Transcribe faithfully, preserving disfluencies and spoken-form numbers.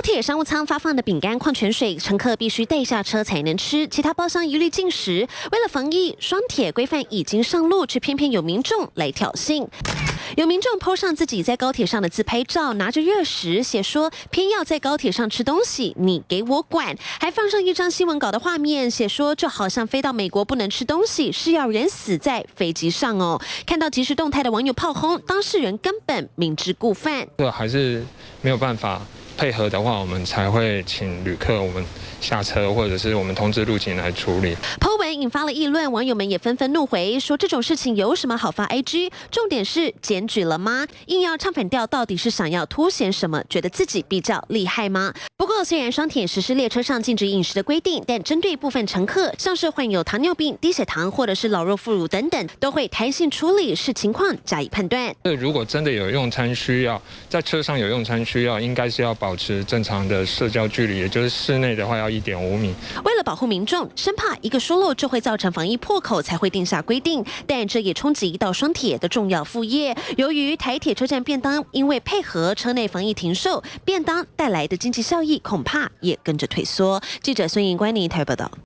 铁商务舱发放的饼干、矿泉水，乘客必须带下车才能吃，其他包厢一律禁食。为了防疫，双铁规范已经上路，却偏偏有民众来挑衅。有民众 po 上自己在高铁上的自拍照，拿着热食，写说偏要在高铁上吃东西，你给我管！还放上一张新闻稿的画面，写说就好像飞到美国不能吃东西，是要人死在飞机上哦。看到即时动态的网友炮轰，当事人根本明知故犯。 这还是没有办法配合的话，我们才会请旅客我们下车，或者是我们通知路警来处理。 po 文引发了议论，网友们也纷纷怒回，说这种事情有什么好发 I G？ 重点是检举了吗？硬要唱反调，到底是想要凸显什么？觉得自己比较厉害吗？不过，虽然双铁实施列车上禁止饮食的规定，但针对部分乘客，像是患有糖尿病、低血糖或者是老弱妇孺等等，都会弹性处理，视情况加以判断。 如果真的有用餐需要，在车上有用餐需要，应该是要保持正常的社交距离，也就是室内的话要一点五米。 为了保护民众，生怕一个疏漏就会造成防疫破口，才会定下规定。但这也冲击到双铁的重要副业。由于台铁车站便当因为配合车内防疫停售，便当带来的经济效益恐怕也跟着退缩。记者孙颖关宁台报道。